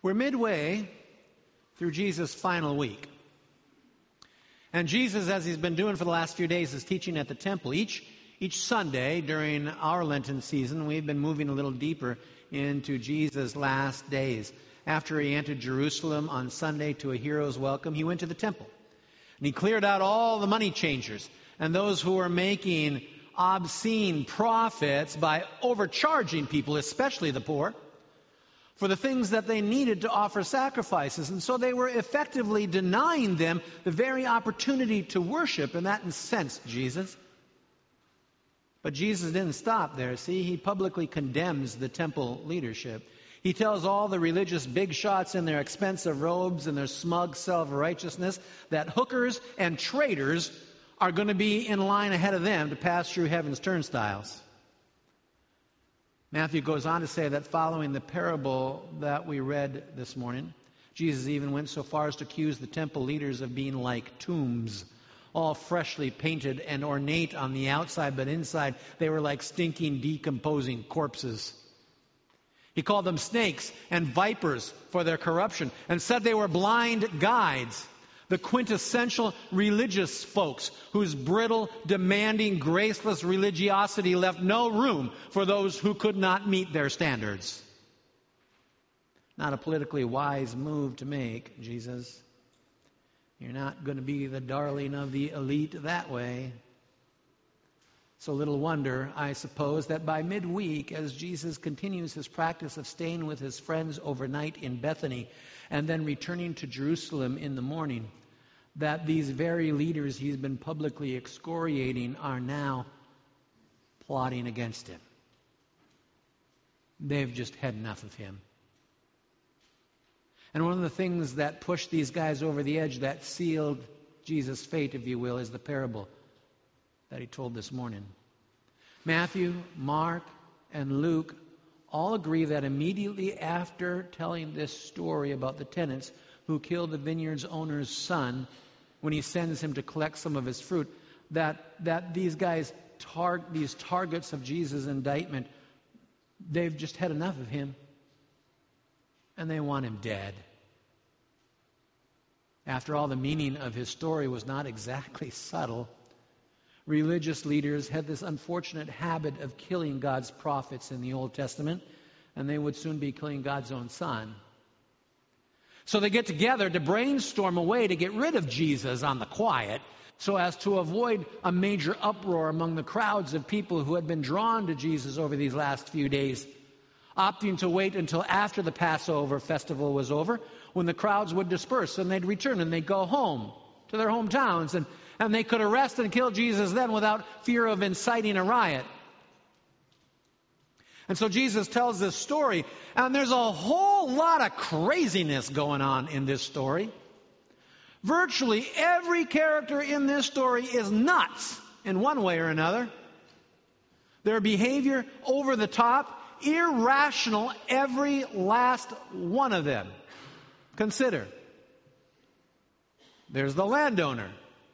We're midway through Jesus' final week. And Jesus, as he's been doing for the last few days, is teaching at the temple. Each Sunday during our Lenten season, we've been moving a little deeper into Jesus' last days. After he entered Jerusalem on Sunday to a hero's welcome, he went to the temple. And he cleared out all the money changers and those who were making obscene profits by overcharging people, especially the poor, for the things that they needed to offer sacrifices. And so they were effectively denying them the very opportunity to worship, and that incensed Jesus. But Jesus didn't stop there. See, he publicly condemns the temple leadership. He tells all the religious big shots in their expensive robes and their smug self-righteousness that hookers and traitors are going to be in line ahead of them to pass through heaven's turnstiles. Matthew goes on to say that following the parable that we read this morning, Jesus even went so far as to accuse the temple leaders of being like tombs, all freshly painted and ornate on the outside, but inside they were like stinking, decomposing corpses. He called them snakes and vipers for their corruption and said they were blind guides, the quintessential religious folks whose brittle, demanding, graceless religiosity left no room for those who could not meet their standards. Not a politically wise move to make, Jesus. You're not going to be the darling of the elite that way. So little wonder, I suppose, that by midweek, as Jesus continues his practice of staying with his friends overnight in Bethany and then returning to Jerusalem in the morning, that these very leaders he's been publicly excoriating are now plotting against him. They've just had enough of him. And one of the things that pushed these guys over the edge, that sealed Jesus' fate, if you will, is the parable that he told this morning. Matthew, Mark, and Luke all agree that immediately after telling this story about the tenants who killed the vineyard's owner's son when he sends him to collect some of his fruit, that these guys, these targets of Jesus' indictment, they've just had enough of him and they want him dead. After all, the meaning of his story was not exactly subtle. Religious leaders had this unfortunate habit of killing God's prophets in the Old Testament, and they would soon be killing God's own son. So they get together to brainstorm a way to get rid of Jesus on the quiet so as to avoid a major uproar among the crowds of people who had been drawn to Jesus over these last few days, opting to wait until after the Passover festival was over, when the crowds would disperse and they'd return and they'd go home to their hometowns, and they could arrest and kill Jesus then without fear of inciting a riot. And so Jesus tells this story, and there's a whole lot of craziness going on in this story. Virtually every character in this story is nuts in one way or another. Their behavior over the top, irrational, every last one of them. Consider. There's the landowner.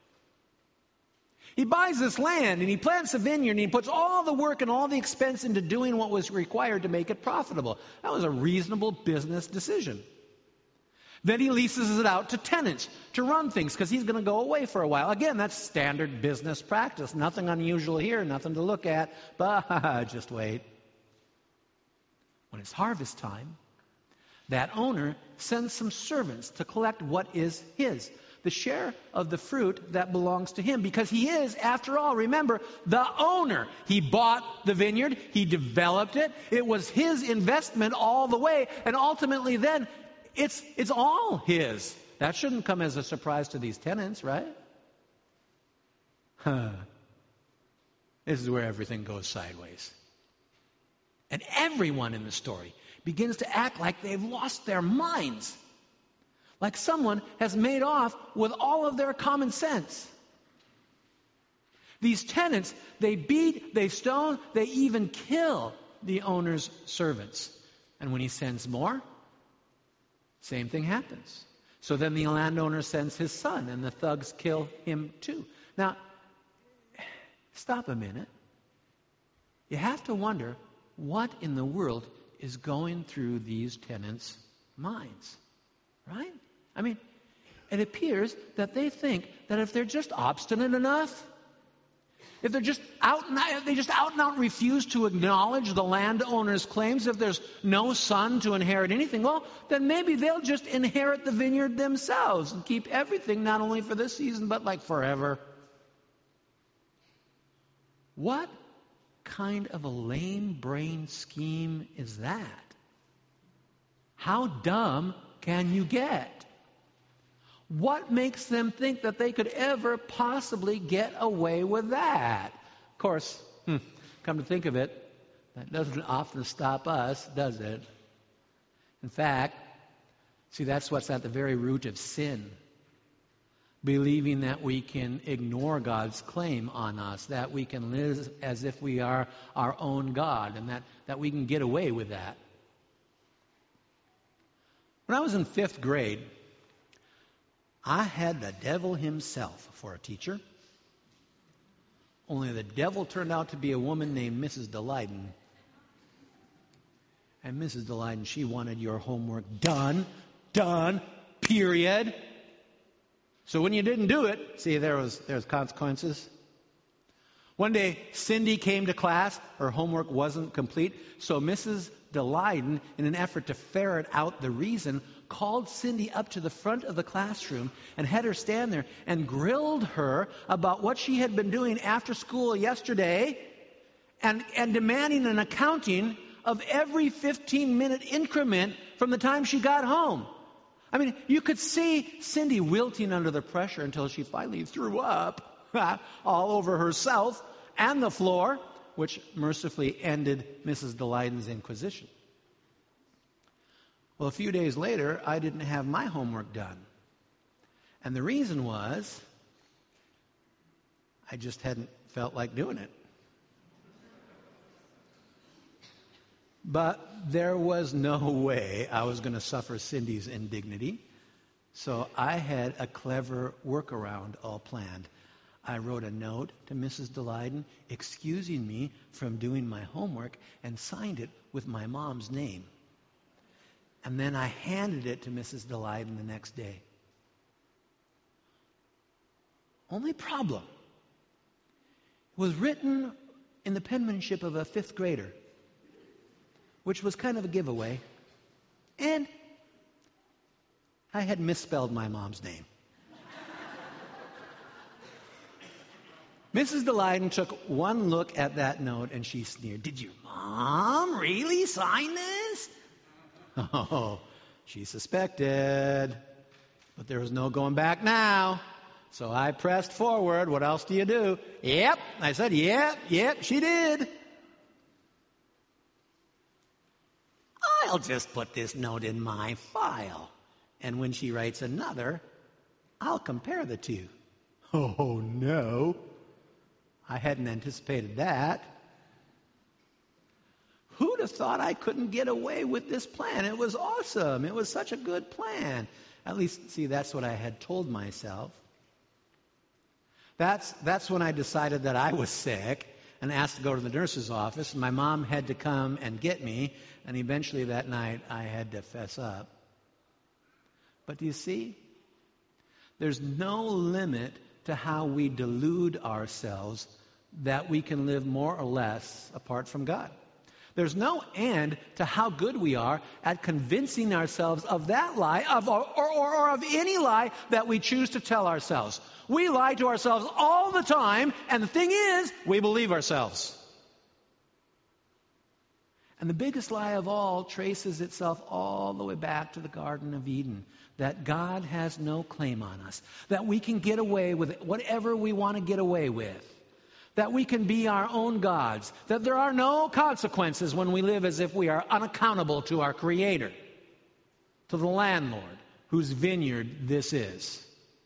He buys this land and he plants a vineyard and he puts all the work and all the expense into doing what was required to make it profitable. That was a reasonable business decision. Then he leases it out to tenants to run things because he's going to go away for a while. Again, that's standard business practice. Nothing unusual here, nothing to look at, but just wait. When it's harvest time, that owner sends some servants to collect what is his, the share of the fruit that belongs to him, because he is, after all, remember, the owner. He bought the vineyard, he developed it, it was his investment all the way, and ultimately then it's all his. That shouldn't come as a surprise to these tenants, right? This is where everything goes sideways. And everyone in the story begins to act like they've lost their minds. Like someone has made off with all of their common sense. These tenants, they beat, they stone, they even kill the owner's servants. And when he sends more, same thing happens. So then the landowner sends his son, and the thugs kill him too. Now, stop a minute. You have to wonder what in the world is going through these tenants' minds. Right? I mean, it appears that they think that if they're just obstinate enough, if they're just they just out and out refuse to acknowledge the landowner's claims, if there's no son to inherit anything, well, then maybe they'll just inherit the vineyard themselves and keep everything, not only for this season, but like forever. What kind of a lame-brained scheme is that? How dumb can you get? What makes them think that they could ever possibly get away with that? Of course, come to think of it, that doesn't often stop us, does it? In fact, see, that's what's at the very root of sin. Believing that we can ignore God's claim on us, that we can live as if we are our own God, and that we can get away with that. When I was in 5th grade, I had the devil himself for a teacher. Only the devil turned out to be a woman named Mrs. Delyden. And Mrs. Delyden, she wanted your homework done, period. So when you didn't do it, see, there's consequences. One day, Cindy came to class. Her homework wasn't complete. So Mrs. Delyden, in an effort to ferret out the reason, called Cindy up to the front of the classroom and had her stand there and grilled her about what she had been doing after school yesterday and demanding an accounting of every 15-minute increment from the time she got home. I mean, you could see Cindy wilting under the pressure until she finally threw up all over herself and the floor, which mercifully ended Mrs. Delyden's inquisition. Well, a few days later, I didn't have my homework done. And the reason was, I just hadn't felt like doing it. But there was no way I was going to suffer Cindy's indignity. So I had a clever workaround all planned. I wrote a note to Mrs. Delyden excusing me from doing my homework and signed it with my mom's name. And then I handed it to Mrs. Delyden the next day. Only problem, it was written in the penmanship of a 5th grader, which was kind of a giveaway. And I had misspelled my mom's name. Mrs. Delyden took one look at that note and she sneered, "Did your mom really sign this?" Oh, she suspected. But there was no going back now. So I pressed forward. What else do you do? Yep. I said, yep, she did. I'll just put this note in my file. And when she writes another, I'll compare the two. Oh, no. I hadn't anticipated that. Who'd have thought I couldn't get away with this plan? It was awesome. It was such a good plan. At least, see, that's what I had told myself. That's when I decided that I was sick and asked to go to the nurse's office. And my mom had to come and get me. And eventually that night, I had to fess up. But do you see? There's no limit to how we delude ourselves that we can live more or less apart from God. There's no end to how good we are at convincing ourselves of that lie, or of any lie that we choose to tell ourselves. We lie to ourselves all the time, and the thing is, we believe ourselves. And the biggest lie of all traces itself all the way back to the Garden of Eden, that God has no claim on us, that we can get away with whatever we want to get away with, that we can be our own gods, that there are no consequences when we live as if we are unaccountable to our Creator, to the landlord whose vineyard this is.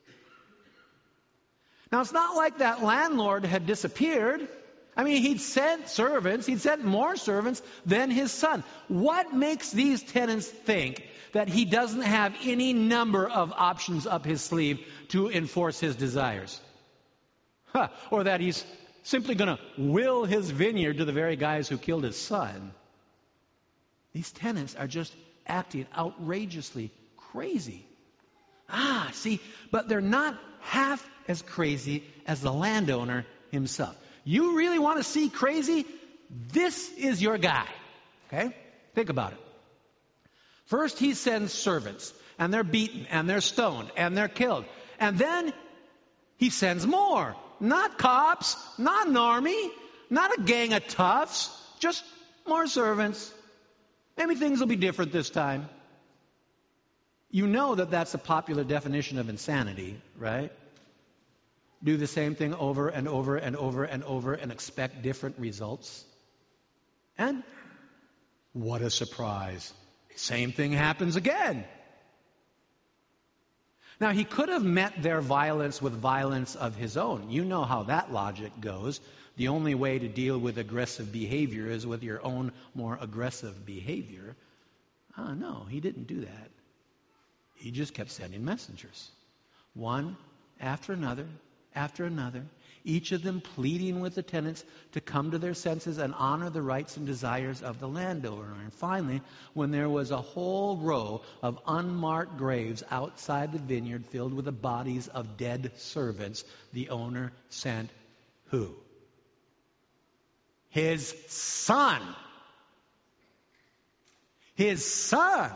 Now, it's not like that landlord had disappeared. I mean, he'd sent servants, he'd sent more servants than his son. What makes these tenants think that he doesn't have any number of options up his sleeve to enforce his desires? Or that he's simply going to will his vineyard to the very guys who killed his son? These tenants are just acting outrageously crazy. See, but they're not half as crazy as the landowner himself. You really want to see crazy? This is your guy. Okay? Think about it. First, he sends servants, and they're beaten, and they're stoned, and they're killed. And then he sends more. Not cops, not an army, not a gang of toughs, just more servants. Maybe things will be different this time. You know that that's a popular definition of insanity, right? Do the same thing over and over and over and over and expect different results. And what a surprise. Same thing happens again. Now, he could have met their violence with violence of his own. You know how that logic goes. The only way to deal with aggressive behavior is with your own more aggressive behavior. No, he didn't do that. He just kept sending messengers. One after another, each of them pleading with the tenants to come to their senses and honor the rights and desires of the landowner. And finally, when there was a whole row of unmarked graves outside the vineyard filled with the bodies of dead servants, the owner sent who? His son. His son.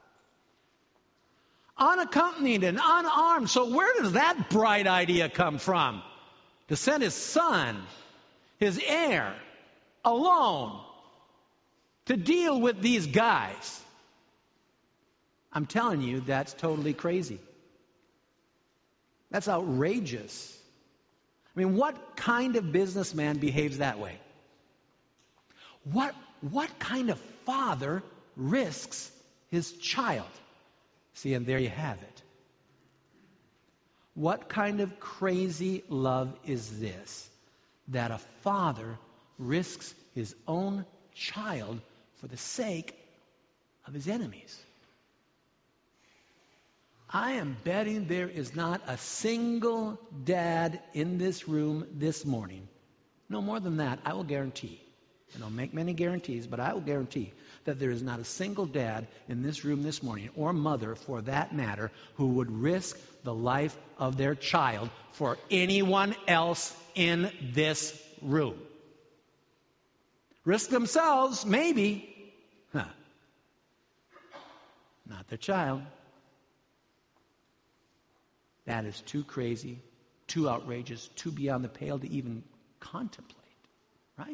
Unaccompanied and unarmed. So where does that bright idea come from? To send his son, his heir, alone to deal with these guys. I'm telling you, that's totally crazy. That's outrageous. I mean, what kind of businessman behaves that way? What kind of father risks his child? See, and there you have it. What kind of crazy love is this? That a father risks his own child for the sake of his enemies. I am betting there is not a single dad in this room this morning. No more than that, I will guarantee. I don't make many guarantees, but I will guarantee that there is not a single dad in this room this morning, or mother for that matter, who would risk the life of their child for anyone else in this room. Risk themselves, maybe. Not their child. That is too crazy, too outrageous, too beyond the pale to even contemplate, right?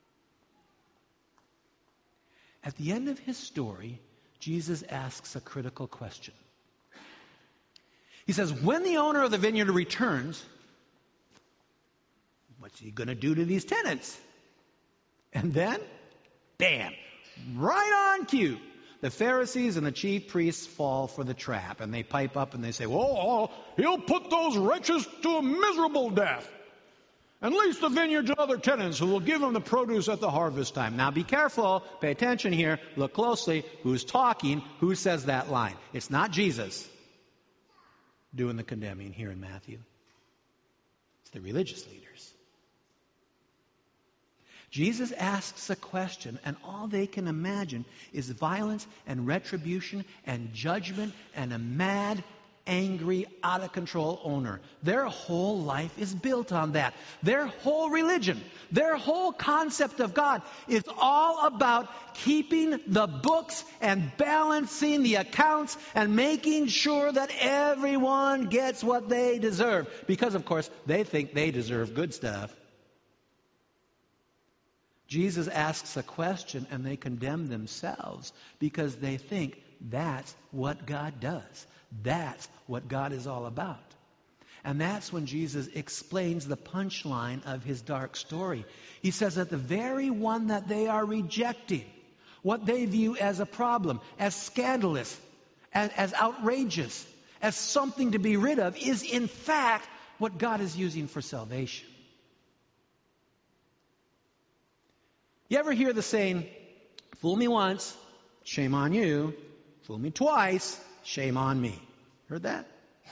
At the end of his story, Jesus asks a critical question. He says, when the owner of the vineyard returns, what's he going to do to these tenants? And then, bam, right on cue. The Pharisees and the chief priests fall for the trap, and they pipe up and they say, well, he'll put those wretches to a miserable death, and lease the vineyard to other tenants who will give them the produce at the harvest time. Now be careful, pay attention here, look closely. Who's talking? Who says that line? It's not Jesus doing the condemning here in Matthew. It's the religious leaders. Jesus asks a question, and all they can imagine is violence and retribution and judgment and a mad, angry, out-of-control owner. Their whole life is built on that. Their whole religion, their whole concept of God is all about keeping the books and balancing the accounts and making sure that everyone gets what they deserve. Because, of course, they think they deserve good stuff. Jesus asks a question and they condemn themselves because they think that's what God does. That's what God is all about. And that's when Jesus explains the punchline of his dark story. He says that the very one that they are rejecting, what they view as a problem, as scandalous, as outrageous, as something to be rid of, is in fact what God is using for salvation. You ever hear the saying, fool me once, shame on you. Fool me twice, shame on me. Heard that?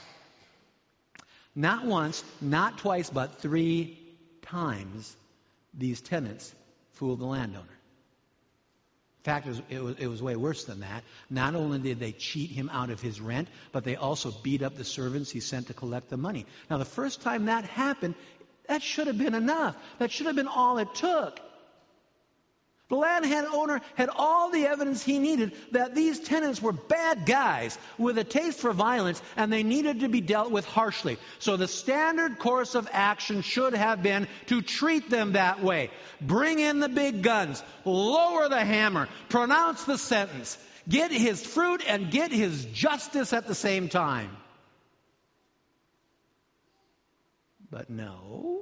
Not once, not twice, but 3 times these tenants fooled the landowner. In fact, it was way worse than that. Not only did they cheat him out of his rent, but they also beat up the servants he sent to collect the money. Now, the first time that happened, that should have been enough. That should have been all it took. The landlord owner had all the evidence he needed that these tenants were bad guys with a taste for violence, and they needed to be dealt with harshly. So the standard course of action should have been to treat them that way. Bring in the big guns, lower the hammer, pronounce the sentence, get his fruit and get his justice at the same time. But no.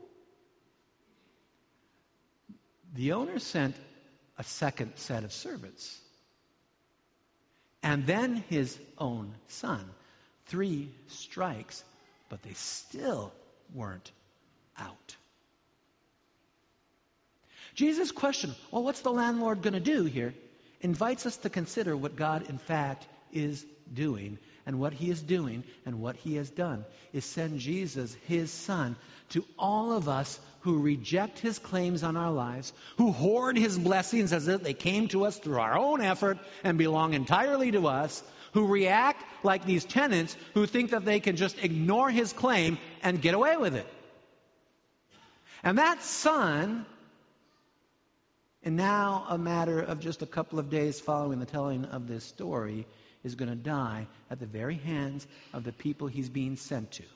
The owner sent a second set of servants. And then his own son. 3 strikes, but they still weren't out. Jesus' question, well, what's the landlord going to do here, invites us to consider what God, in fact, is doing. And what he is doing and what he has done is send Jesus, his son, to all of us who reject his claims on our lives, who hoard his blessings as if they came to us through our own effort and belong entirely to us, who react like these tenants who think that they can just ignore his claim and get away with it. And that son, and now a matter of just a couple of days following the telling of this story, is going to die at the very hands of the people he's being sent to.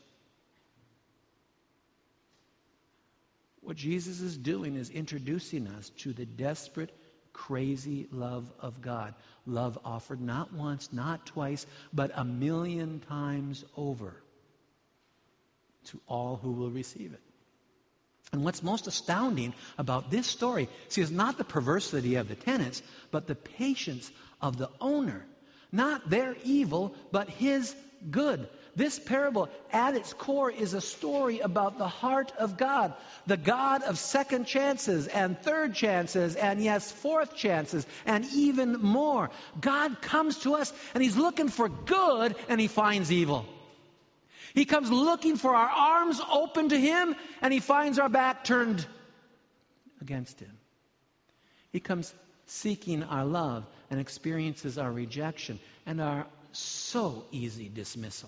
What Jesus is doing is introducing us to the desperate, crazy love of God. Love offered not once, not twice, but 1,000,000 times over to all who will receive it. And what's most astounding about this story, see, is not the perversity of the tenants, but the patience of the owner. Not their evil, but his good. This parable, at its core, is a story about the heart of God. The God of second chances and third chances and, yes, fourth chances and even more. God comes to us and he's looking for good and he finds evil. He comes looking for our arms open to him and he finds our back turned against him. He comes seeking our love and experiences our rejection and our so easy dismissal.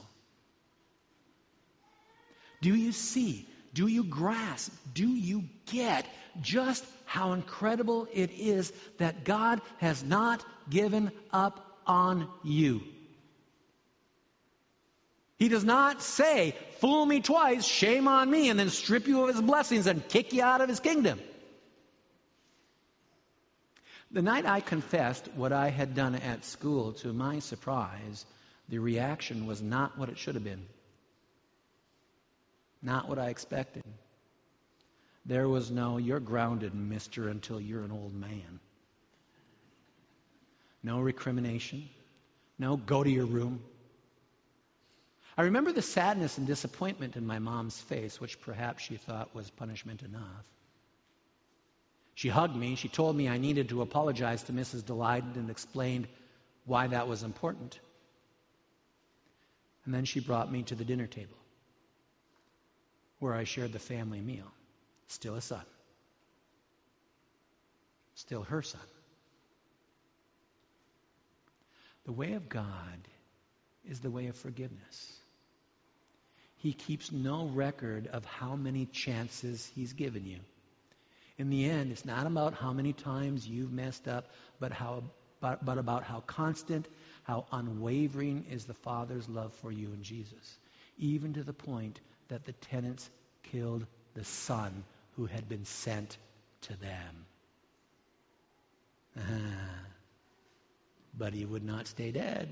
Do you see? Do you grasp? Do you get just how incredible it is that God has not given up on you? He does not say, fool me twice, shame on me, and then strip you of his blessings and kick you out of his kingdom. The night I confessed what I had done at school, to my surprise, the reaction was not what it should have been. Not what I expected. There was no, you're grounded, mister, until you're an old man. No recrimination. No, go to your room. I remember the sadness and disappointment in my mom's face, which perhaps she thought was punishment enough. She hugged me. She told me I needed to apologize to Mrs. Delighted and explained why that was important. And then she brought me to the dinner table, where I shared the family meal. Still a son. Still her son. The way of God is the way of forgiveness. He keeps no record of how many chances he's given you. In the end, it's not about how many times you've messed up, but about how constant, how unwavering is the Father's love for you in Jesus. Even to the point that the tenants killed the son who had been sent to them. But he would not stay dead.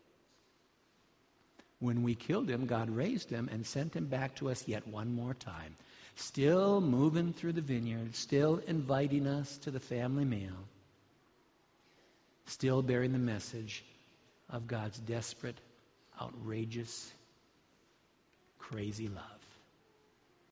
When we killed him, God raised him and sent him back to us yet one more time. Still moving through the vineyard, still inviting us to the family meal, still bearing the message of God's desperate, outrageous, crazy love.